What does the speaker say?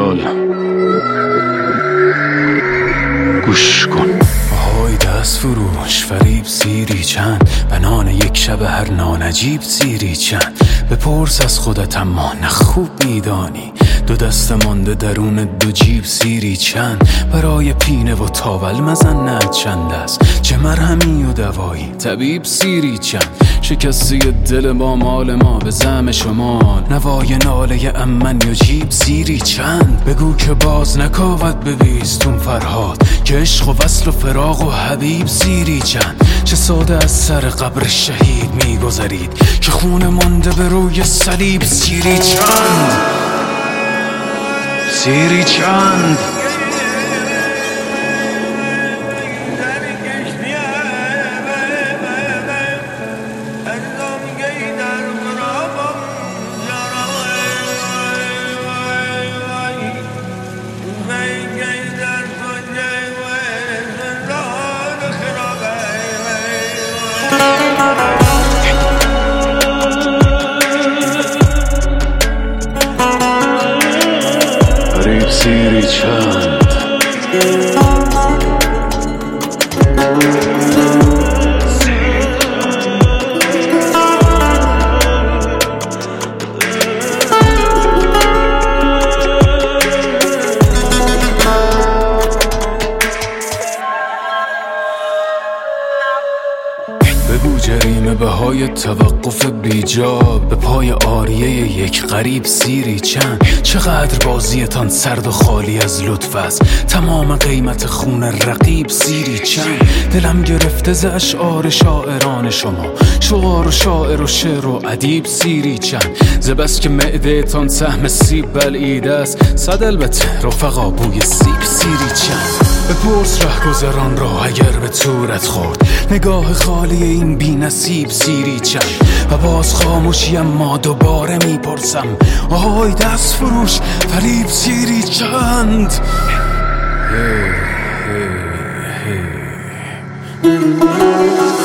خیال گوش کن. آهای دست فروش فریب سیری چند، بنان یک شب هر نانجیب سیری چند. بپرس از خودت اما نه خوب میدانی، دو دست مانده درون دو جیب سیری چند. برای پینه و تاول مزنت چند است، چه مرهمی و دوایی طبیب سیری چند. شکسته دل ما مال ما به زعم شما، نوای ناله امن یا جیب سیری چند. بگو که باز نکاوت به بیستون فرهاد، که عشق و وصل و فراق و حبیب سیری چند. چه ساده از سر قبر شهید میگذرید، که خون مانده به روی صلیب سیری چند. سیری چند. فریب سیری چند. بگو جریمه بهای توقف بیجا، به پای آریه یک غریب سیری چند. چقدر بازیتان سرد و خالی از لطف است، تمام قیمت خون رقیب سیری چند. دلم گرفته ز اشعار شاعران شما، شعار و شاعر و شعر و ادیب سیری چند. ز بس که معده تان سهم سیب بلعیده است، صد البته رفقا بوی سیب سیری چند. بپرس رهگذران را اگر به تورت خورد، نگاه خالی این بی نصیب سیری چند. و باز خاموشی اما دوباره میپرسم، آهای دست فروش فریب سیری چند. hey.